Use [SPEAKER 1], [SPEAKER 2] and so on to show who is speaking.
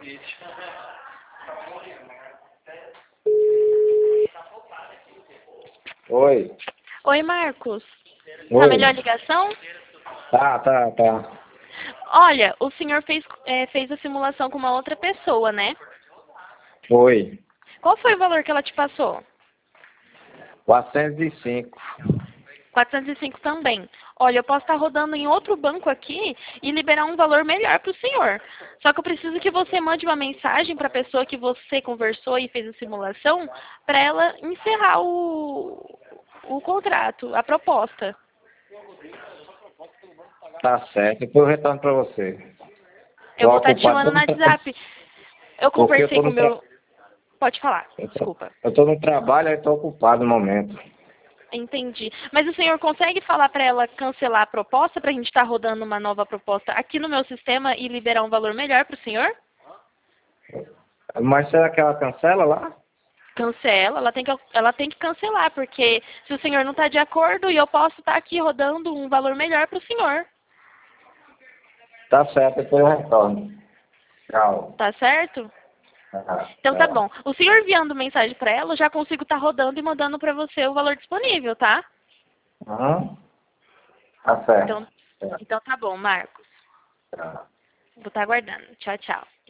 [SPEAKER 1] Oi.
[SPEAKER 2] Oi, Marcos. Tá
[SPEAKER 1] Oi.
[SPEAKER 2] melhor a ligação?
[SPEAKER 1] Tá.
[SPEAKER 2] Olha, o senhor fez a simulação com uma outra pessoa, né?
[SPEAKER 1] Foi.
[SPEAKER 2] Qual foi o valor que ela te passou?
[SPEAKER 1] 405.
[SPEAKER 2] 405 também. Olha, eu posso estar rodando em outro banco aqui e liberar um valor melhor para o senhor. Só que eu preciso que você mande uma mensagem para a pessoa que você conversou e fez a simulação para ela encerrar o contrato, a proposta.
[SPEAKER 1] Tá certo. Depois eu retorno pra você.
[SPEAKER 2] Eu
[SPEAKER 1] Tô
[SPEAKER 2] vou estar te
[SPEAKER 1] ocupado.
[SPEAKER 2] chamando no WhatsApp. Eu
[SPEAKER 1] Porque eu
[SPEAKER 2] conversei
[SPEAKER 1] tô
[SPEAKER 2] com o
[SPEAKER 1] no,
[SPEAKER 2] meu... Pode falar, desculpa.
[SPEAKER 1] eu tô no trabalho e tô ocupado no momento.
[SPEAKER 2] Entendi. Mas o senhor consegue falar para ela cancelar a proposta para a gente estar rodando uma nova proposta aqui no meu sistema e liberar um valor melhor para o senhor?
[SPEAKER 1] Mas será que ela cancela lá?
[SPEAKER 2] Cancela, ela tem que cancelar, porque se o senhor não está de acordo, e eu posso estar aqui rodando um valor melhor para o senhor.
[SPEAKER 1] Tá certo, depois eu retorno. Tchau.
[SPEAKER 2] Tá certo? Então tá bom.
[SPEAKER 1] Tchau.
[SPEAKER 2] O senhor enviando mensagem para ela, eu já consigo estar rodando e mandando para você o valor disponível, tá?
[SPEAKER 1] Uhum. Tá certo.
[SPEAKER 2] Então, então tá bom, Marcos.
[SPEAKER 1] Tchau.
[SPEAKER 2] Vou estar aguardando. Tchau, tchau.